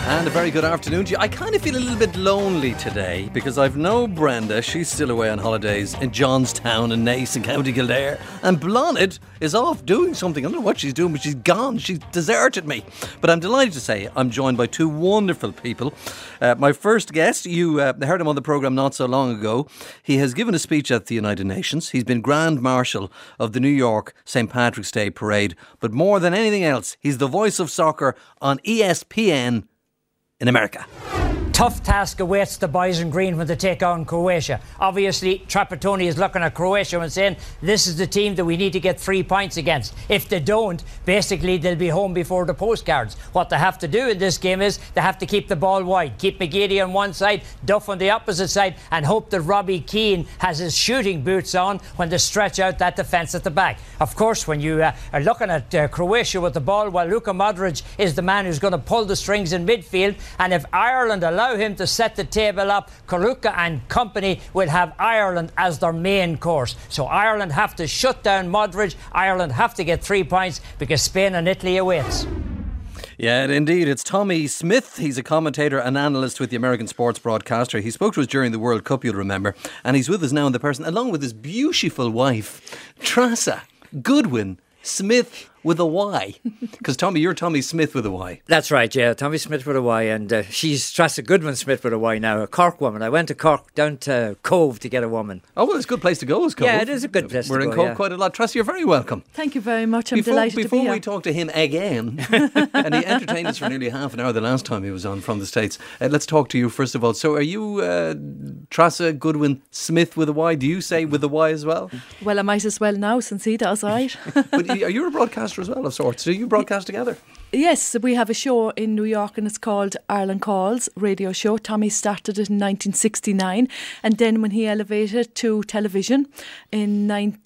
And a very good afternoon to you. I kind of feel a little bit lonely today because I've no Brenda. She's still away on holidays in Johnstown and Naas in County Kildare. And Blonid is off doing something. I don't know what she's doing, but she's gone. She's deserted me. But I'm delighted to say I'm joined by two wonderful people. My first guest, you heard him on the programme not so long ago. He has given a speech at the United Nations. He's been Grand Marshal of the New York St. Patrick's Day Parade. But more than anything else, he's the voice of soccer on ESPN in America. Tough task awaits the boys in green when they take on Croatia. Obviously, Trapattoni is looking at Croatia and saying, this is the team that we need to get 3 points against. If they don't, basically they'll be home before the postcards. What they have to do in this game is they have to keep the ball wide. Keep McGeady on one side, Duff on the opposite side, and hope that Robbie Keane has his shooting boots on when they stretch out that defence at the back. Of course, when you are looking at Croatia with the ball, well, Luka Modric is the man who's going to pull the strings in midfield, and if Ireland allow him to set the table up, Karuka and company will have Ireland as their main course. So Ireland have to shut down Modric. Ireland have to get 3 points because Spain and Italy awaits. Yeah, indeed. It's Tommy Smith. He's a commentator and analyst with the American sports broadcaster. He spoke to us during the World Cup, you'll remember. And he's with us now in the person, along with his beautiful wife, Trasa Goodwin Smith with a Y. Because Tommy, you're Tommy Smith with a Y. That's right, yeah. Tommy Smith with a Y. And she's Trasa Goodwin Smith with a Y now, a Cork woman. I went to Cork, down to Cove to get a woman. Oh, well, it's a good place to go, is Cove. Yeah, it is a good place to go. We're in Cove quite a lot. Trasa, you're very welcome. Thank you very much. I'm delighted to be here. Before we talk to him again, and he entertained us for nearly half an hour the last time he was on from the States, let's talk to you first of all. So are you Trasa Goodwin Smith with a Y? Do you say with a Y as well? Well, I might as well now since he does, right? But are you a broadcaster as well of sorts? Do you broadcast together? Yes, we have a show in New York and it's called Ireland Calls radio show. Tommy started it in 1969 and then when he elevated to television in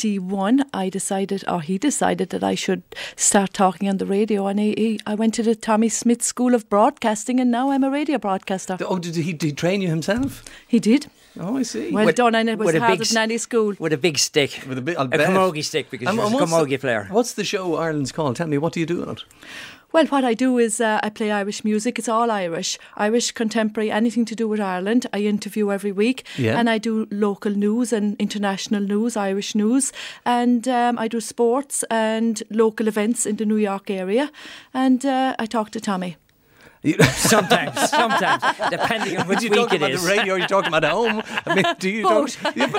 91 he decided that I should start talking on the radio, and I went to the Tommy Smith School of Broadcasting and now I'm a radio broadcaster. Oh, did he train you himself? He did. Oh, I see. Well done, and it was hard at any school. With a big stick. With a camogie stick, because he's a camogie player. What's the show Ireland's called? Tell me, what do you do on it? Well, what I do is I play Irish music. It's all Irish contemporary, anything to do with Ireland. I interview every week, and I do local news and international news, Irish news, and I do sports and local events in the New York area, and I talk to Tommy. Sometimes, depending on which week it is. You talking about the radio or you talking about at home? I mean, do you both?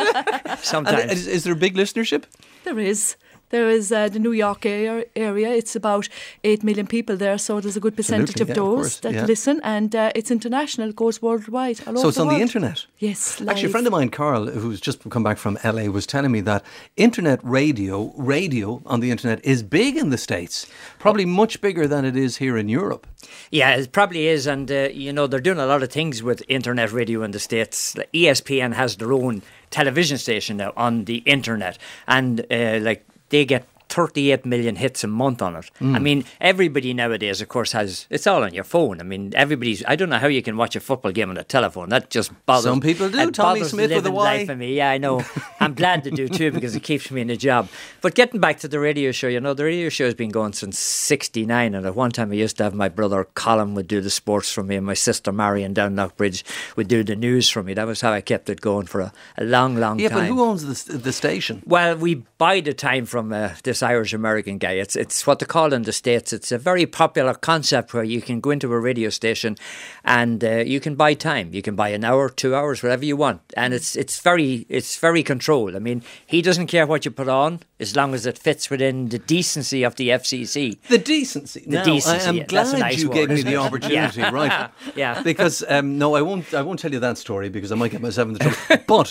Sometimes. Is there a big listenership? There is. There is the New York area. It's about 8 million people there, so there's a good percentage of those that listen, and it's international, it goes worldwide. So it's on the internet? Yes, live. Actually, a friend of mine, Carl, who's just come back from LA, was telling me that internet radio on the internet is big in the States, probably much bigger than it is here in Europe. Yeah, it probably is, and they're doing a lot of things with internet radio in the States. ESPN has their own television station now on the internet, and they get 38 million hits a month on it. I mean, everybody nowadays, of course, it's all on your phone. I mean, I don't know how you can watch a football game on a telephone. That just bothers. Some people do. Tommy Smith with a Y. For me. Yeah, I know. I'm glad to do too, because it keeps me in a job. But getting back to the radio show, the radio show has been going since 69, and at one time I used to have my brother Colin would do the sports for me, and my sister Marion down Lockbridge would do the news for me. That was how I kept it going for a long time. Yeah, but who owns the station? Well, we buy the time from this Irish-American guy. It's what they call in the States. It's a very popular concept where you can go into a radio station and you can buy time. You can buy an hour, 2 hours, whatever you want. And it's very controlled. I mean, he doesn't care what you put on as long as it fits within the decency of the FCC. The decency? Decency. I am glad you gave me the opportunity, right? Yeah. Because, no, I won't tell you that story because I might get myself in the trouble. But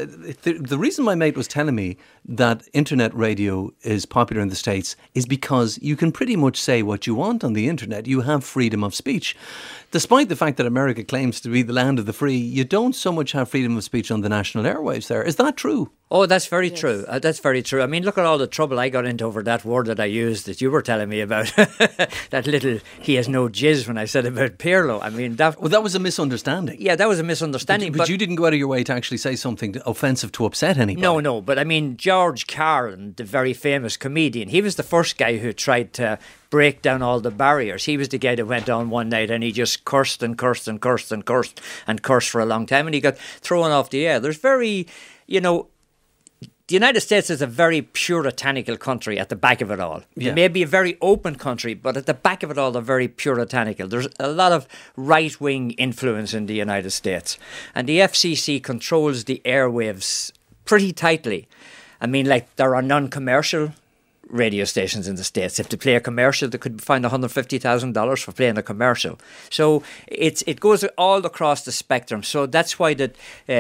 the reason my mate was telling me that internet radio is popular in the States is because you can pretty much say what you want on the internet. You have freedom of speech. Despite the fact that America claims to be the land of the free, you don't so much have freedom of speech on the national airwaves there. Is that true? Oh, that's very true. That's very true. I mean, look at all the trouble I got into over that word that I used that you were telling me about. That little, he has no jizz when I said about Pirlo. I mean, that was a misunderstanding. Yeah, that was a misunderstanding. But you didn't go out of your way to actually say something offensive to upset anybody. No. But I mean, George Carlin, the very famous comedian, he was the first guy who tried to break down all the barriers. He was the guy that went on one night and he just cursed and cursed and cursed and cursed and cursed for a long time, and he got thrown off the air. There's very, the United States is a very puritanical country at the back of it all. Yeah. It may be a very open country, but at the back of it all, they're very puritanical. There's a lot of right-wing influence in the United States. And the FCC controls the airwaves pretty tightly. I mean, like, there are non-commercial radio stations in the States. If they play a commercial, they could find $150,000 for playing a commercial. So it goes all across the spectrum. So that's why the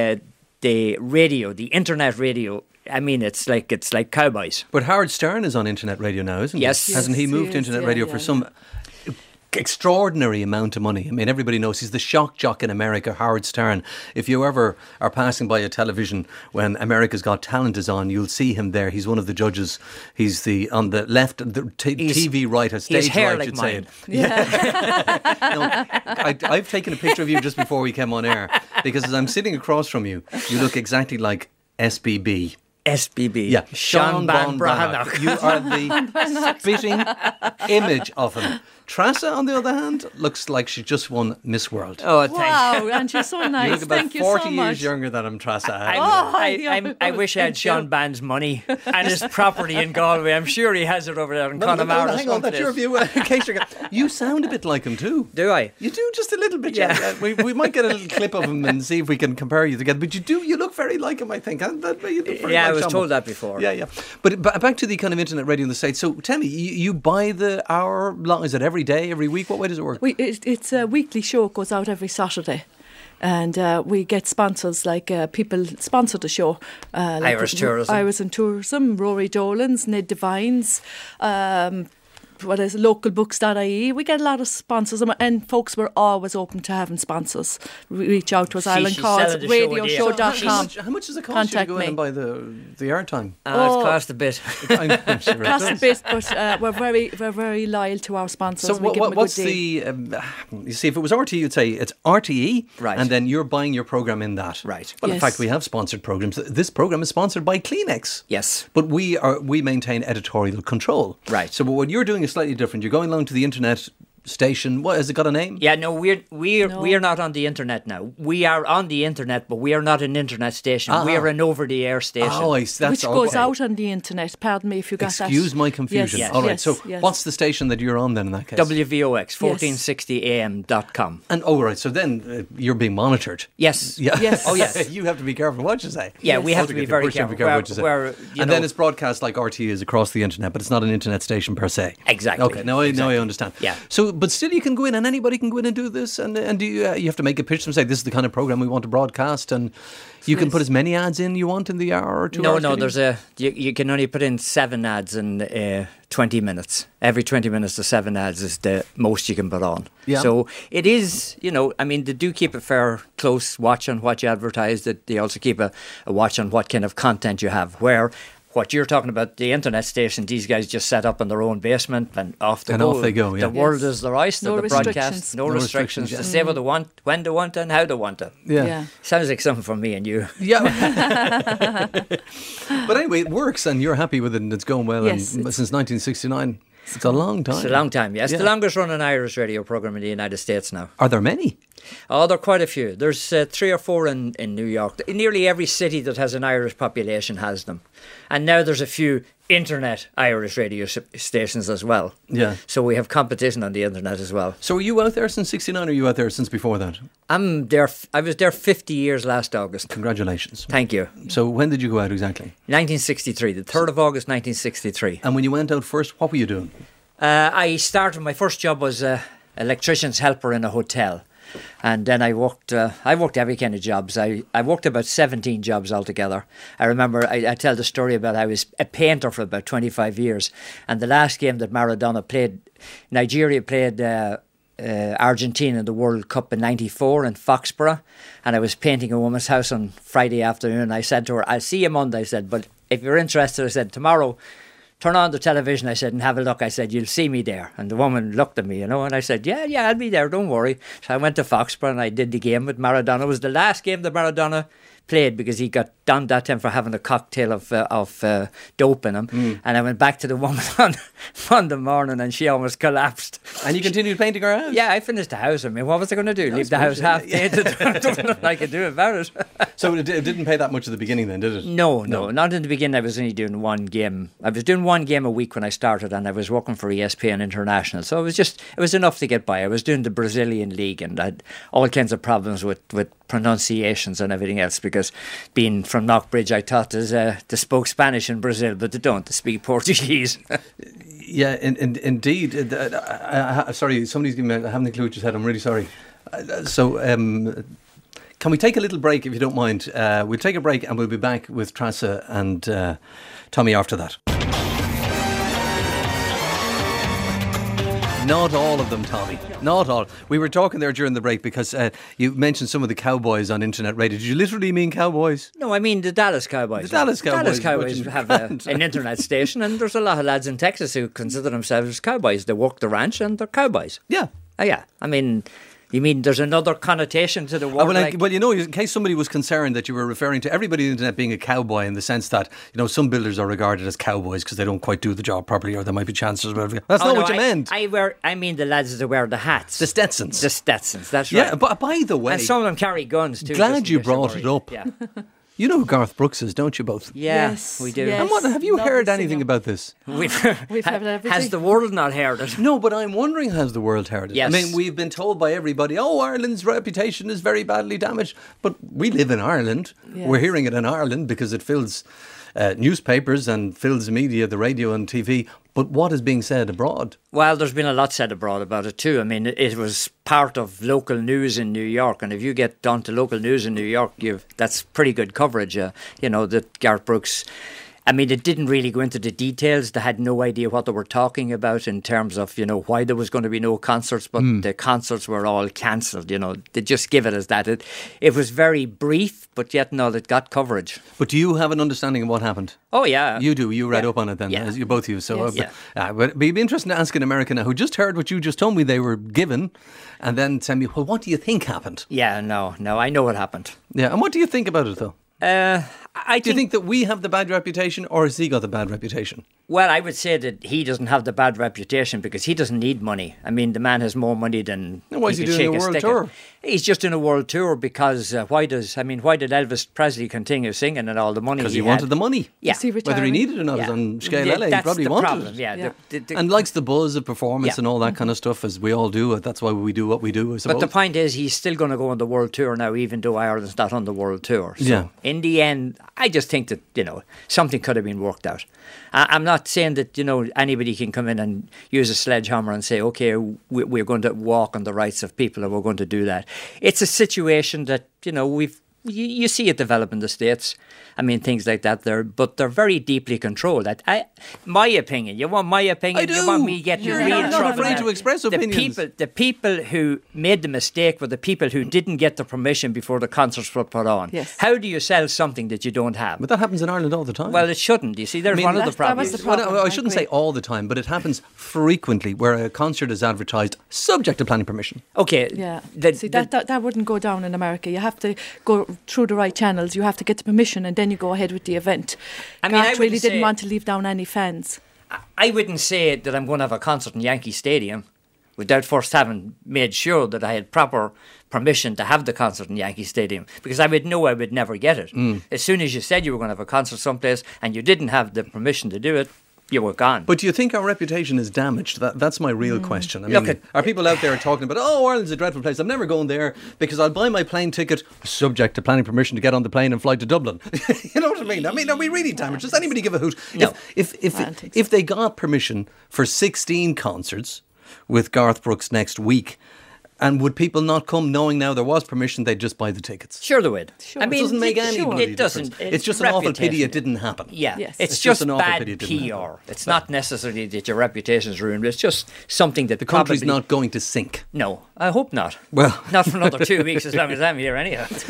radio, the internet radio, I mean, it's like cowboys. But Howard Stern is on internet radio now, isn't he? Yes. Hasn't he moved to internet radio for some extraordinary amount of money? I mean, everybody knows he's the shock jock in America, Howard Stern. If you ever are passing by a television when America's Got Talent is on, you'll see him there. He's one of the judges. He's on the left, the TV right, stage hair right, like should mine. say it. Yeah. No, I've taken a picture of you just before we came on air, because as I'm sitting across from you, you look exactly like SBB. SBB. Yeah, Sean Van Brannock. You are the spitting image of him. Trassa, on the other hand, looks like she just won Miss World. Oh, thanks. Wow, and you're so nice. You look about Thank you 40 so years much. younger than I'm, Trassa. I wish I had Sean Band's money and his property in Galway. I'm sure he has it over there in Connemara. Hang on, that's your view. In case you sound a bit like him too. Do I? You do, just a little bit. Yeah. We might get a little clip of him and see if we can compare you together. But you look very like him, I think. You look very I like was Sean. told that before. Yeah. But back to the kind of internet radio in the States. So tell me, you buy the hour long? Is it every day, every week? What way does it work? It's a weekly show. It goes out every Saturday. And we get sponsors, like people sponsor the show. Like Irish Tourism. Irish and Tourism, Rory Dolan's, Ned Devines, localbooks.ie. We get a lot of sponsors, and folks were always open to having sponsors reach out to us. Ireland Calls, radioshow.com. How much does it cost you to go in and buy the airtime? It's cost a bit. I'm sure it Cost does. a bit, but we're very loyal to our sponsors. So We give them a what's good deal. you see, if it was RTE, you'd say it's RTE, Right. and then you're buying your programme in that. Right. Well, in Yes. fact, we have sponsored programmes. This programme is sponsored by Kleenex. Yes. But we maintain editorial control. Right. So what you're doing is slightly different. You're going along to the internet station. What has it got a name? Yeah, no, we're not on the internet now. We are on the internet, but we are not an internet station. We are an over-the-air station. Oh, that's Which goes okay. out on the internet. Pardon me if you got that. Excuse my confusion. Yes, All right. yes, So yes. what's the station that you're on then in that case? WVOX 1460am.com. And right. So then you're being monitored. Yes. Yeah. Yes. Oh, yes. You have to be careful what you say. Yeah, we have Also to be get very pushed to careful. what you say. And then it's broadcast like RTE is across the internet, but it's not an internet station per se. Exactly. Okay, now I understand. Yeah. So, but still, you can go in and anybody can go in and do this, and do you have to make a pitch and say this is the kind of program we want to broadcast, and you can put as many ads in you want in the hour or 2 hours. No, there's you can only put in 7 ads in 20 minutes. Every 20 minutes the 7 ads is the most you can put on. Yeah. So it is, I mean, they do keep a fair close watch on what you advertise. That they also keep a watch on what kind of content you have. Where what you're talking about, the internet station, these guys just set up in their own basement and off they go. Yeah. The world is their oyster, No the broadcast. restrictions. No restrictions. Yeah. To say what they want, when they want it, and how they want it. Yeah. Sounds like something for me and you. Yeah. But anyway, it works, and you're happy with it, and it's going well. Yes, And since 1969, it's a long time. It's a long time, yes. Yeah. The longest running Irish radio programme in the United States now. Are there many? Oh, there are quite a few. There's 3 or 4 in New York. Nearly every city that has an Irish population has them. And now there's a few internet Irish radio stations as well. Yeah. So we have competition on the internet as well. So were you out there since 69, or are you out there since before that? I'm there. I was there 50 years last August. Congratulations. Thank you. So when did you go out exactly? 1963, the 3rd of August 1963. And when you went out first, what were you doing? I started, my first job was electrician's helper in a hotel. And then I worked every kind of jobs. I worked about 17 jobs altogether. I remember, I tell the story about I was a painter for about 25 years. And the last game that Maradona played, Nigeria played Argentina in the World Cup in '94 in Foxborough. And I was painting a woman's house on Friday afternoon. I said to her, I'll see you Monday. I said, but if you're interested, I said, tomorrow, turn on the television, I said, and have a look. I said, you'll see me there. And the woman looked at me, and I said, yeah, I'll be there, don't worry. So I went to Foxborough and I did the game with Maradona. It was the last game that Maradona played because he got done that time for having a cocktail of dope in him. And I went back to the woman on Monday morning and she almost collapsed. And you continued painting her house? Yeah, I finished the house. I mean, what was I going to do? Leave the house half painted? Nothing I could do about it. So it didn't pay that much at the beginning then, did it? No, not in the beginning. I was only doing one game. I was doing one game a week when I started, and I was working for ESPN International. So it was enough to get by. I was doing the Brazilian League, and I had all kinds of problems with pronunciations and everything else, because being from Knockbridge, I thought they spoke Spanish in Brazil, but they don't. They speak Portuguese. Yeah, indeed. Sorry, somebody's giving me, I haven't a clue what you said. I'm really sorry. Can we take a little break, if you don't mind? We'll take a break and we'll be back with Tressa and Tommy after that. Not all of them, Tommy. Not all. We were talking there during the break because you mentioned some of the Cowboys on internet radio. Did you literally mean Cowboys? No, I mean the Dallas Cowboys. The Dallas Cowboys. Dallas Cowboys have an internet station, and there's a lot of lads in Texas who consider themselves Cowboys. They work the ranch and they're Cowboys. Yeah. Oh, yeah. I mean, you mean there's another connotation to the word? In case somebody was concerned that you were referring to everybody on the internet being a cowboy, in the sense that, some builders are regarded as cowboys because they don't quite do the job properly, or there might be chances. That's not what you meant. I mean the lads that wear the hats. The Stetsons. The Stetsons, that's right. Yeah, but by the way... And some of them carry guns too. Glad you brought it up. Yeah. You know who Garth Brooks is, don't you both? Yeah, yes, we do. yes. And what, have you heard anything about this? We've heard everything. Has the world not heard it? No, but I'm wondering, has the world heard it? Yes. I mean, we've been told by everybody, Ireland's reputation is very badly damaged. But we live in Ireland. Yes. We're hearing it in Ireland because it fills newspapers and fills media, the radio and TV. But what is being said abroad? Well, there's been a lot said abroad about it too. I mean, it was part of local news in New York, and if you get down to local news in New York, that's pretty good coverage. That Garth Brooks... I mean, it didn't really go into the details. They had no idea what they were talking about in terms of, why there was going to be no concerts, but the concerts were all cancelled. They just give it as that. It was very brief, but yet, no, it got coverage. But do you have an understanding of what happened? Oh, yeah. You do. You read up on it then, yeah. as you both of you. So, yes. but it'd be interesting to ask an American who just heard what you just told me they were given, and then tell me, well, what do you think happened? Yeah, no, I know what happened. Yeah, and what do you think about it, though? Do you think that we have the bad reputation, or has he got the bad reputation? Well, I would say that he doesn't have the bad reputation because he doesn't need money. I mean, the man has more money than why is he doing a world tour? He's just doing a world tour because why did Elvis Presley continue singing and all the money? Because he wanted the money. Yeah, whether he needed it or not is on scale. He probably wanted problem. it. Yeah. And likes the buzz of performance and all that kind of stuff, as we all do. That's why we do what we do, I suppose. But the point is, he's still going to go on the world tour now, even though Ireland's not on the world tour. So in the end, I just think that something could have been worked out. I'm not saying that anybody can come in and use a sledgehammer and say, okay, we're going to walk on the rights of people and we're going to do that. It's a situation that you see it develop in the States. I mean, things like that but they're very deeply controlled. My opinion. You want my opinion? I do. You want me to get you real I'm not afraid to express opinions. The people who made the mistake were the people who didn't get the permission before the concerts were put on. Yes. How do you sell something that you don't have? But that happens in Ireland all the time. Well, it shouldn't. You see, there's one of the problems. That was the problem. I shouldn't say all the time, but it happens frequently where a concert is advertised subject to planning permission. Okay. Yeah. That wouldn't go down in America. You have to go through the right channels. You have to get the permission, and then you go ahead with the event. Garth really didn't want to leave down any fans. I wouldn't say that I'm going to have a concert in Yankee Stadium without first having made sure that I had proper permission to have the concert in Yankee Stadium, because I would know I would never get it. As soon as you said you were going to have a concert someplace and you didn't have the permission to do it, you were gone. But do you think our reputation is damaged? That's my real question. I mean, are people out there talking about, Ireland's a dreadful place, I'm never going there because I'll buy my plane ticket subject to planning permission to get on the plane and fly to Dublin? You know what I mean? I mean, are we really damaged? Does anybody give a hoot? No. If they got permission for 16 concerts with Garth Brooks next week, and would people not come knowing now there was permission, they'd just buy the tickets? Sure they would. Sure. I mean, it doesn't make any bloody It doesn't. difference. It's just an awful pity it didn't happen. Yeah, Yes. it's just an awful bad pity it didn't PR. happen. It's not necessarily that your reputation is ruined. It's just something that The country's probably not going to sink. No, I hope not. Well, Not for another 2 weeks as long as I'm here anyhow.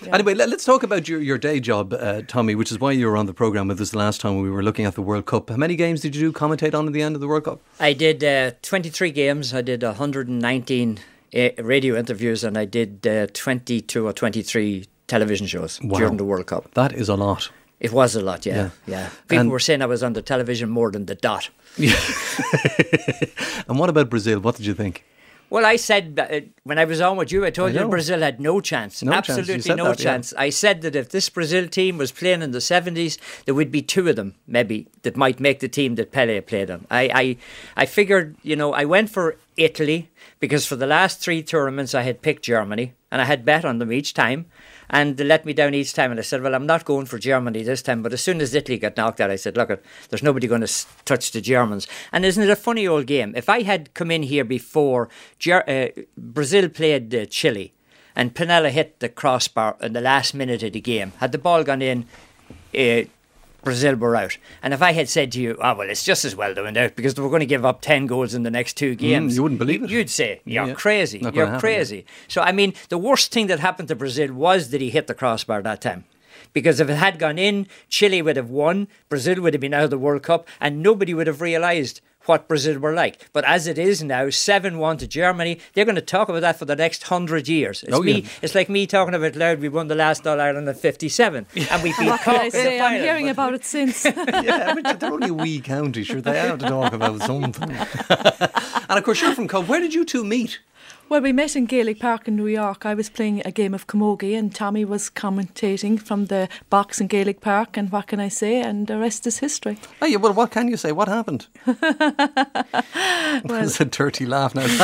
Yeah. Anyway, let's talk about your day job, Tommy, which is why you were on the programme with us the last time when we were looking at the World Cup. How many games did you commentate on at the end of the World Cup? I did 23 games. I did 119 radio interviews, and I did 22 or 23 television shows during the World Cup. That is a lot. It was a lot, yeah. People were saying I was on the television more than the dot. Yeah. And what about Brazil? What did you think? Well, I said when I was on with you, I told you Brazil had no chance. Absolutely no chance. I said that if this Brazil team was playing in the 70s, there would be two of them, maybe, that might make the team that Pele played on. I figured, I went for Italy because for the last 3 tournaments I had picked Germany and I had bet on them each time. And they let me down each time. And I said, well, I'm not going for Germany this time. But as soon as Italy got knocked out, I said, look, there's nobody going to touch the Germans. And isn't it a funny old game? If I had come in here before Brazil played Chile and Pinella hit the crossbar in the last minute of the game, had the ball gone in, Brazil were out. And if I had said to you, well, it's just as well they went out because they were going to give up 10 goals in the next 2 games. You wouldn't believe it. You'd say, you're crazy. Not You're gonna crazy. Happen, yeah. So, I mean, the worst thing that happened to Brazil was that he hit the crossbar that time. Because if it had gone in, Chile would have won, Brazil would have been out of the World Cup, and nobody would have realised what Brazil were like. But as it is now, 7-1 to Germany, they're going to talk about that for the next 100 years. It's like me talking about loud, we won the last All-Ireland in 57. And we've been what can I in the say? I'm final, hearing about it since. Yeah, but they're only a wee county, sure, they have to talk about something. And of course, you're from Cove. Where did you two meet? Well, we met in Gaelic Park in New York. I was playing a game of camogie and Tommy was commentating from the box in Gaelic Park, and what can I say? And the rest is history. Oh yeah, well, what can you say? What happened? It's a dirty laugh now.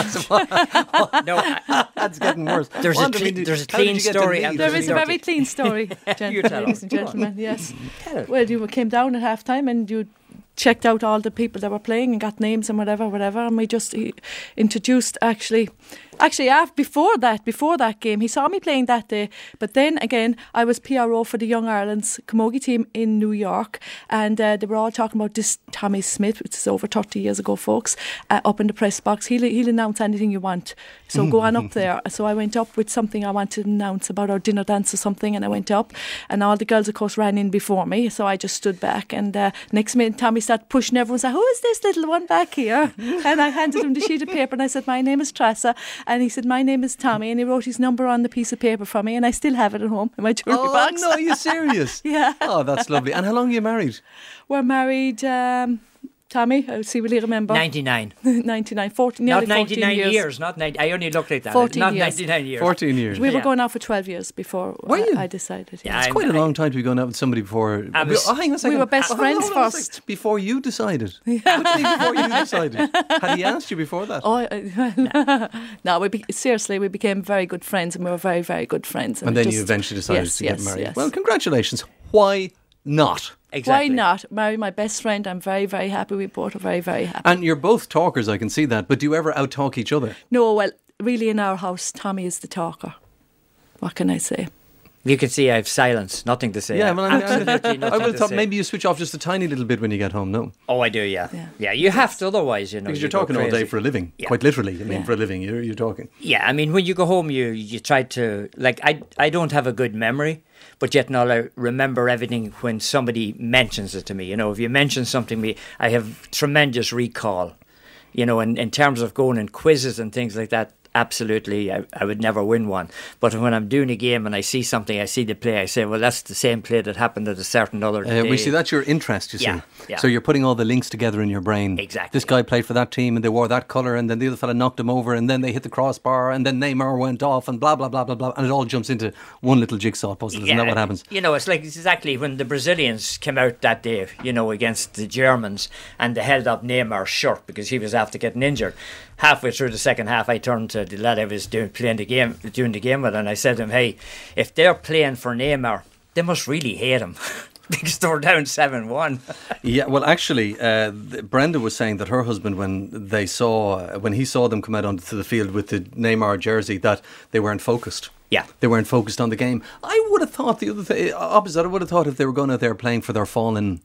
That's getting worse. There's a clean story. There is a very clean story, ladies and gentlemen. Yes. Well, you came down at half time and you checked out all the people that were playing and got names and whatever, and we just introduced actually before that game, he saw me playing that day, but then again I was PRO for the Young Ireland's camogie team in New York, and they were all talking about this Tommy Smith, which is over 30 years ago, folks, up in the press box. He'll announce anything you want, so go on up there. So I went up with something I wanted to announce about our dinner dance or something, and I went up and all the girls of course ran in before me, so I just stood back, and next minute Tommy started pushing everyone, said, who is this little one back here? And I handed him the sheet of paper and I said, my name is Tressa. And he said, my name is Tommy, and he wrote his number on the piece of paper for me, and I still have it at home in my jewellery box. Oh no, are you serious? Yeah. Oh, that's lovely. And how long are you married? We're married, Tommy, I'll see, will you remember? 99. 99, 14, nearly not 99 14 years. Not 90. I only looked like that. 14 not years. 99 years. 14 years. We were going out for 12 years before I decided. Yeah, It's quite a long time to be going out with somebody before. Hang on a second. We were best friends hold on a first. second. Before you decided. Which thing before you decided? Had he asked you before that? No, seriously, we became very good friends, and we were very, very good friends. And then you eventually decided to get married. Yes. Well, congratulations. Why not? Exactly. Why not? Marry my best friend. I'm very, very happy. We both are very, very happy. And you're both talkers, I can see that. But do you ever out-talk each other? No, well, really in our house, Tommy is the talker. What can I say? You can see I have silence, nothing to say. Yeah, well, Absolutely I nothing would have to thought say. maybe you switch off just a tiny little bit when you get home, no? Oh, I do, yeah. You have to, otherwise, Because you you're go talking all day crazy. for a living. Yeah. Quite literally, Yeah. for a living, you're talking. Yeah, I mean, when you go home, you try to, like, I don't have a good memory, but yet now I remember everything when somebody mentions it to me. If you mention something to me, I have tremendous recall. In terms of going in quizzes and things like that, absolutely, I would never win one. But when I'm doing a game and I see something, I see the play, I say, well, that's the same play that happened at a certain other day. We see that's your interest, you Yeah, see. yeah. So you're putting all the links together in your brain. Exactly. This guy played for that team and they wore that colour, and then the other fella knocked him over, and then they hit the crossbar, and then Neymar went off, and blah, blah, blah, blah, blah. And it all jumps into one little jigsaw puzzle. Isn't that what happens? It's like exactly when the Brazilians came out that day, against the Germans, and they held up Neymar's shirt because he was after getting injured. Halfway through the second half, I turned to the lad I was doing the game with, and I said to him, hey, if they're playing for Neymar, they must really hate him. Because they were down 7-1. Yeah, well, actually, Brenda was saying that her husband, when he saw them come out onto the field with the Neymar jersey, that they weren't focused. Yeah. They weren't focused on the game. I would have thought the other thing, opposite, I would have thought if they were going out there playing for their fallen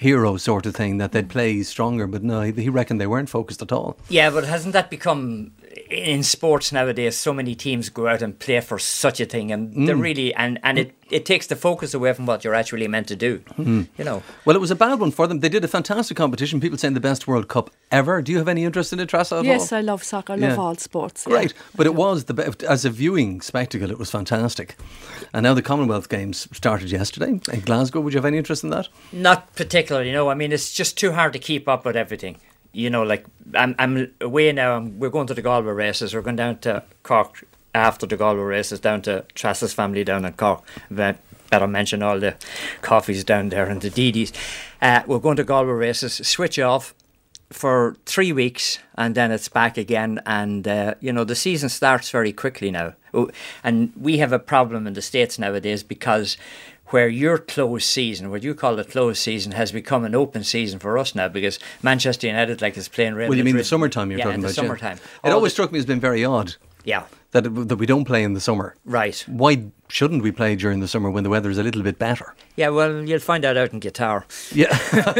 hero sort of thing, that they'd play stronger, but no, he reckoned they weren't focused at all. Yeah, but hasn't that become, in sports nowadays, so many teams go out and play for such a thing, and they're really, and it takes the focus away from what you're actually meant to do, you know. Well, it was a bad one for them. They did a fantastic competition, people saying the best World Cup ever. Do you have any interest in it, Tressa, at Yes, all? I love soccer. I love all sports. Great, yeah. but it was, as a viewing spectacle, it was fantastic. And now the Commonwealth Games started yesterday in Glasgow. Would you have any interest in that? Not particularly, no. I mean, it's just too hard to keep up with everything. You know, like, I'm away now. We're going to the Galway races. We're going down to Cork after the Galway races, down to Tressa's family down in Cork. Better mention all the coffees down there and the Didis. We're going to Galway races, switch off for 3 weeks, and then it's back again. And, you know, the season starts very quickly now. And we have a problem in the States nowadays, because where your closed season, what you call the closed season, has become an open season for us now, because Manchester United is playing Real Madrid. Well, you mean the summertime you're talking about? Yeah, the summertime. It always struck me as being very odd. Yeah. That we don't play in the summer. Right. Why shouldn't we play during the summer when the weather is a little bit better? Yeah, well, you'll find that out in Qatar. Yeah.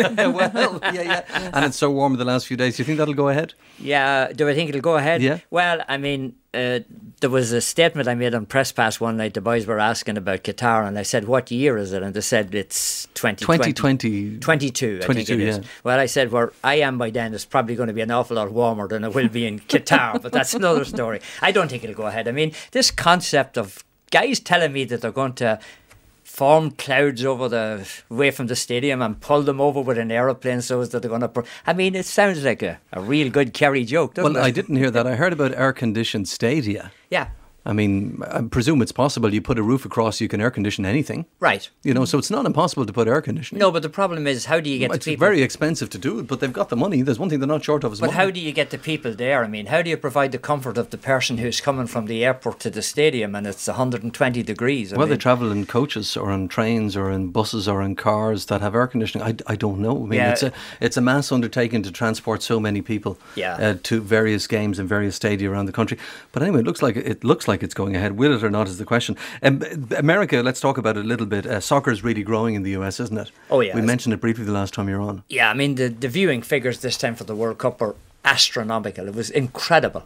Well, yeah. And it's so warm in the last few days. Do you think that'll go ahead? Yeah. Do I think it'll go ahead? Yeah. Well, I mean, there was a statement I made on Press Pass one night. The boys were asking about Qatar, and I said, what year is it? And they said it's 2020. 2020. 22, I think it is. Yeah. Well, I said, where I am by then, it's probably going to be an awful lot warmer than it will be in Qatar, but that's another story. I don't think it'll go ahead. I mean, this concept of guys telling me that they're going to form clouds away from the stadium and pull them over with an aeroplane so that they're going to... I mean, it sounds like a real good Kerry joke, doesn't it? Well, I didn't hear that. I heard about air-conditioned stadia. Yeah. I mean, I presume it's possible. You put a roof across, you can air condition anything. Right. You know, so it's not impossible to put air conditioning. No, but the problem is, how do you get the people... It's very expensive to do it, but they've got the money. There's one thing they're not short of, is money. But how do you get the people there? I mean, how do you provide the comfort of the person who's coming from the airport to the stadium and it's 120 degrees? I mean, they travel in coaches or on trains or in buses or in cars that have air conditioning. I don't know. I mean, it's a mass undertaking to transport so many people to various games in various stadia around the country. But anyway, it looks like it's going ahead. Will it or not is the question. America, let's talk about it a little bit. Soccer is really growing in the US, isn't it? Oh, yeah. We mentioned it briefly the last time you were on. Yeah, I mean, the viewing figures this time for the World Cup are astronomical. It was incredible.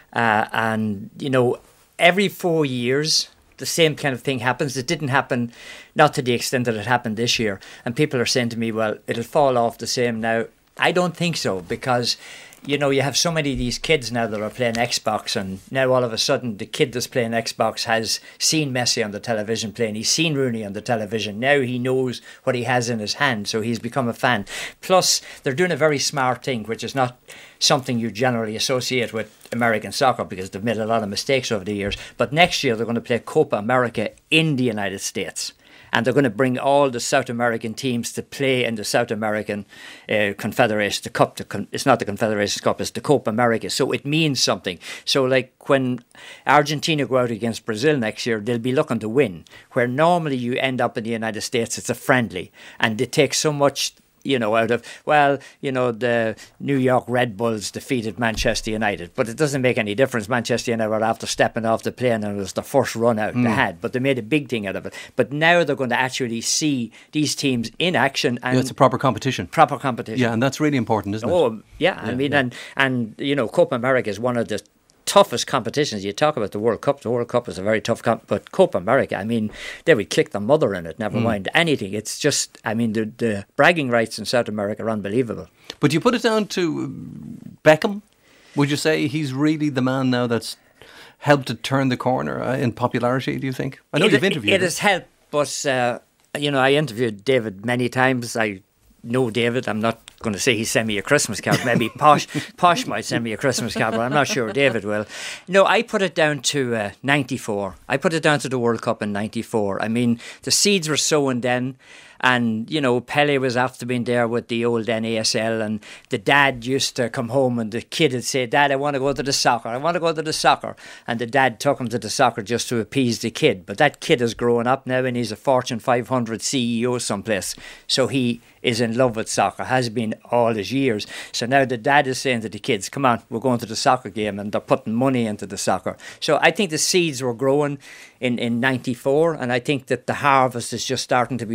And, you know, every 4 years, the same kind of thing happens. It didn't happen, not to the extent that it happened this year. And people are saying to me, well, it'll fall off the same now. I don't think so, because... You know, you have so many of these kids now that are playing Xbox, and now all of a sudden the kid that's playing Xbox has seen Messi on the television playing, he's seen Rooney on the television, now he knows what he has in his hand, so he's become a fan. Plus, they're doing a very smart thing, which is not something you generally associate with American soccer, because they've made a lot of mistakes over the years. But next year they're going to play Copa America in the United States. And they're going to bring all the South American teams to play in the South American Confederation, the Cup. It's not the Confederations Cup, it's the Copa America. So it means something. So like when Argentina go out against Brazil next year, they'll be looking to win. Where normally you end up in the United States, it's a friendly. And they take so much... You know, out of, well, you know, the New York Red Bulls defeated Manchester United, but it doesn't make any difference. Manchester United were after stepping off the plane, and it was the first run out they had, but they made a big thing out of it. But now they're going to actually see these teams in action. And it's a proper competition. Proper competition. Yeah, and that's really important, isn't it? Oh, yeah. I mean, and you know, Copa America is one of the toughest competitions. You talk about the World Cup. The World Cup is a very tough but Copa America, I mean, they would kick the mother in it, never mind anything. It's just, I mean, the bragging rights in South America are unbelievable. But you put it down to Beckham? Would you say he's really the man now that's helped to turn the corner in popularity, do you think? I know you've interviewed him. It has helped, but, you know, I interviewed David many times. I know David. I'm not going to say he sent me a Christmas card. Maybe Posh might send me a Christmas card, but I'm not sure David will. No, I put it down to 94. I put it down to the World Cup in 94. I mean, the seeds were sown then. And, you know, Pele was after being there with the old NASL, and the dad used to come home and the kid would say, Dad, I want to go to the soccer. I want to go to the soccer. And the dad took him to the soccer just to appease the kid. But that kid is growing up now and he's a Fortune 500 CEO someplace. So he is in love with soccer, has been all his years. So now the dad is saying to the kids, come on, we're going to the soccer game, and they're putting money into the soccer. So I think the seeds were growing in 94, and I think that the harvest is just starting to be reaped now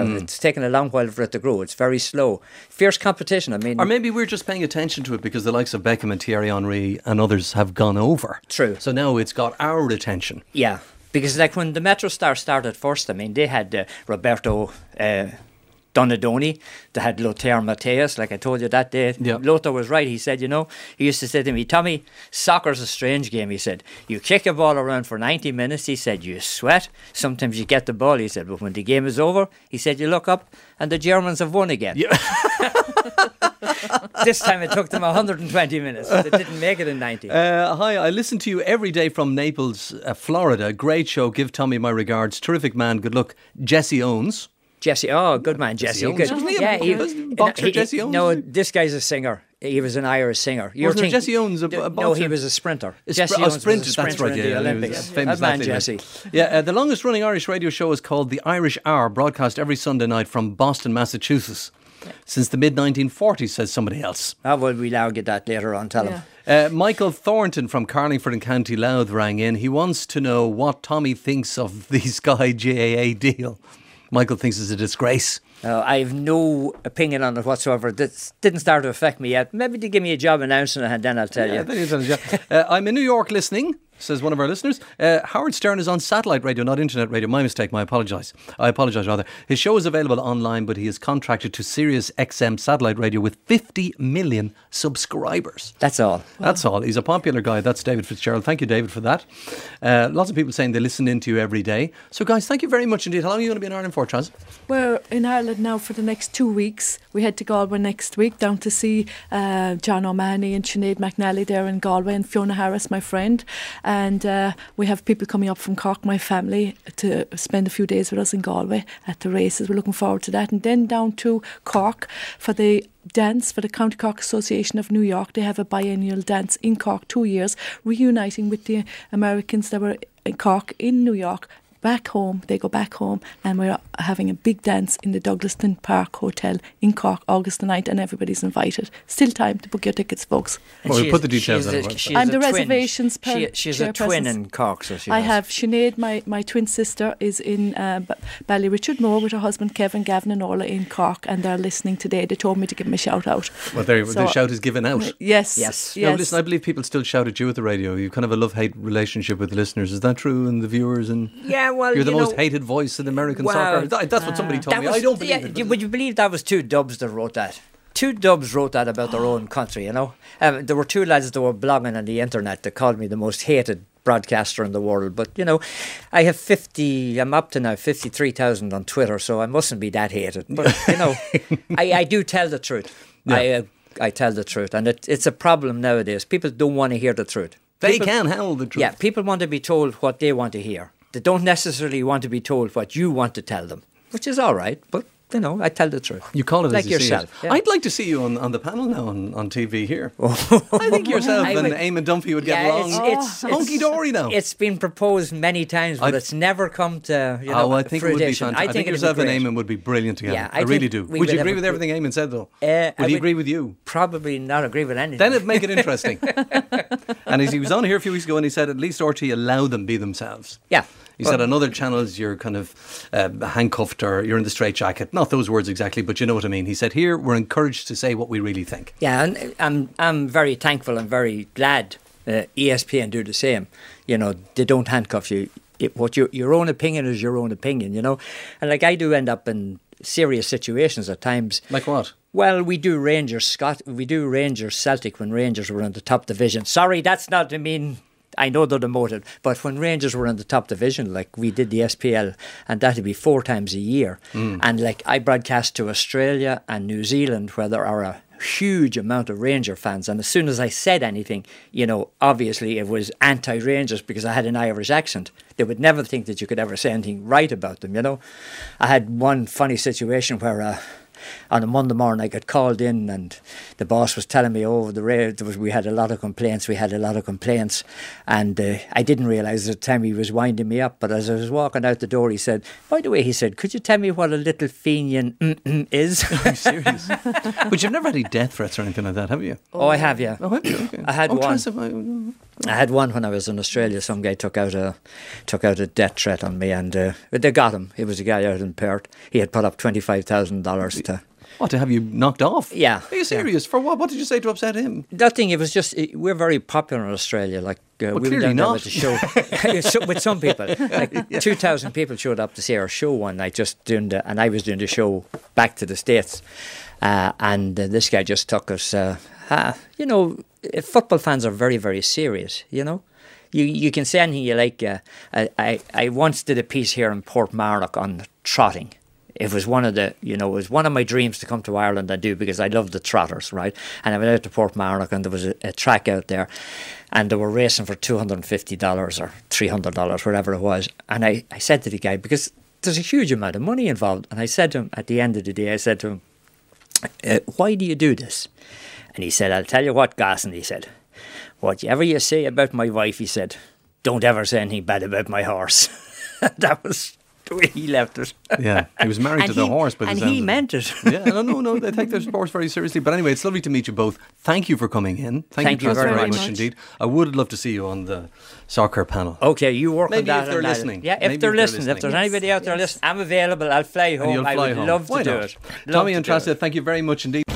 It's taken a long while for it to grow. It's very slow. Fierce competition. I mean, or maybe we're just paying attention to it because the likes of Beckham and Thierry Henry and others have gone over. True. So now it's got our attention. Yeah, because like when the Metro Stars started first, I mean, they had Roberto Donadoni, they had Lothar Matthäus, like I told you that day. Yeah. Lothar was right. He said, he used to say to me, Tommy, soccer's a strange game. He said, you kick a ball around for 90 minutes. He said, you sweat. Sometimes you get the ball. He said, but when the game is over, he said, you look up and the Germans have won again. Yeah. This time it took them 120 minutes. They didn't make it in 90. Hi, I listen to you every day from Naples, Florida. Great show. Give Tommy my regards. Terrific man. Good luck. Jesse Owens. Jesse, good man, Jesse. Owens. Good. Wasn't he a boxer, Jesse Owens? No, this guy's a singer. He was an Irish singer. Wasn't Jesse Owens a boxer? No, he was a sprinter. Jesse Owens was a sprinter that's right, in the Olympics. Famous man, athlete, Jesse. Yeah, the longest running Irish radio show is called The Irish Hour, broadcast every Sunday night from Boston, Massachusetts. Since the mid-1940s, says somebody else. Well, we'll argue that later on, tell him. Michael Thornton from Carlingford in County Louth rang in. He wants to know what Tommy thinks of the Sky GAA deal. Michael thinks it's a disgrace. I have no opinion on it whatsoever. This didn't start to affect me yet. Maybe they give me a job announcing it and then I'll tell you. Then you tell us, I'm in New York listening, says one of our listeners. Howard Stern is on satellite radio, not internet radio. My mistake, I apologise rather. His show is available online, but he is contracted to Sirius XM satellite radio with 50 million subscribers. That's all. Wow. That's all. He's a popular guy. That's David Fitzgerald. Thank you, David, for that. Lots of people saying they listen in to you every day. So guys, thank you very much indeed. How long are you going to be in Ireland for, Chaz? We're in Ireland now for the next 2 weeks. We head to Galway next week down to see John O'Mahony and Sinead McNally there in Galway, and Fiona Harris, my friend. And we have people coming up from Cork, my family, to spend a few days with us in Galway at the races. We're looking forward to that. And then down to Cork for the dance for the County Cork Association of New York. They have a biennial dance in Cork, 2 years, reuniting with the Americans that were in Cork in New York. Back home, they go back home, and we're having a big dance in the Douglaston Park Hotel in Cork, August the 9th, and everybody's invited. Still time to book your tickets, folks. Well, we'll put the details on the website. I'm the reservations She's a twin in Cork, so I have Sinead, my twin sister, is in Ballyrichardmore with her husband Kevin, Gavin and Orla in Cork, and they're listening today. They told me to give them a shout out. Well, the shout is given out. Yes. No, listen, I believe people still shout at you at the radio. You kind of a love-hate relationship with the listeners. Is that true? And the viewers? And well, you're the most hated voice in American soccer. That's what somebody told me. I don't believe it. Would you believe that was two dubs that wrote that? Two dubs wrote that about their own country, There were two lads that were blogging on the internet that called me the most hated broadcaster in the world. But, I'm up to now 53,000 on Twitter, so I mustn't be that hated. But, I do tell the truth. Yeah. I tell the truth. And it's a problem nowadays. People don't want to hear the truth. They can handle the truth. Yeah, people want to be told what they want to hear. They don't necessarily want to be told what you want to tell them, which is all right, but, I tell the truth. You call it like as you yourself. See it. Yeah. I'd like to see you on the panel now on TV here. I think yourself and Eamon Dunphy would get along. It's hunky-dory now. It's been proposed many times, but it's never come to, I think it would be fantastic. I think yourself and Eamon would be brilliant together. Yeah, I really do. Would you agree with everything Eamon said, though? Would he agree with you? Probably not agree with anything. Then it'd make it interesting. And he was on here a few weeks ago and he said at least RT allow them be themselves. Yeah. He said on other channels you're kind of handcuffed or you're in the straitjacket. Not those words exactly, but you know what I mean. He said here we're encouraged to say what we really think. Yeah, and I'm very thankful and very glad ESPN do the same. They don't handcuff you. Your own opinion is your own opinion, And I do end up in serious situations at times. Like what? Well, we do Rangers Celtic when Rangers were in the top division. Sorry, that's not to mean... I know they're demoted, but when Rangers were in the top division, we did the SPL, and that'd be 4 times a year. And I broadcast to Australia and New Zealand, where there are a huge amount of Ranger fans. And as soon as I said anything, obviously it was anti-Rangers because I had an Irish accent. They would never think that you could ever say anything right about them, I had one funny situation where on a Monday morning I got called in, and the boss was telling me over the radio we had a lot of complaints, and I didn't realise at the time he was winding me up, but as I was walking out the door he said, by the way, he said, could you tell me what a little Fenian is? Are you serious? But you've never had any death threats or anything like that, have you? Oh, I have, yeah. Oh, have you? Okay. I had one. I had one when I was in Australia. Some guy took out a death threat on me, and they got him. It was a guy out in Perth. He had put up $25,000 to. What, to have you knocked off? Yeah. Are you serious? Yeah. For what? What did you say to upset him? That thing, it was just, we're very popular in Australia. Like, we were down there with the show. With some people. Like, 2,000 people showed up to see our show one night, and I was doing the show back to the States. And this guy just took us, you know, football fans are very, very serious, you know. You can say anything you like. I once did a piece here in Portmarnock on trotting. It was one of my dreams to come to Ireland and do, because I love the trotters, right? And I went out to Portmarnock, and there was a track out there, and they were racing for $250 or $300, whatever it was. And I said to the guy, because there's a huge amount of money involved, and I said to him at the end of the day, I said to him, why do you do this? And he said, I'll tell you what, Gasson, he said, whatever you say about my wife, he said, don't ever say anything bad about my horse. That was the way he left it. Yeah, he was married to the horse. But he meant it. Yeah, no, they take their sports very seriously. But anyway, it's lovely to meet you both. Thank you for coming in. Thank you very much indeed. I would love to see you on the soccer panel. Okay, you work Maybe on that. If they're listening. Yeah, if they're listening. If there's anybody out there listening, I'm available. I'll fly home. I would love to do it. Tommy and Trassa, thank you very much indeed.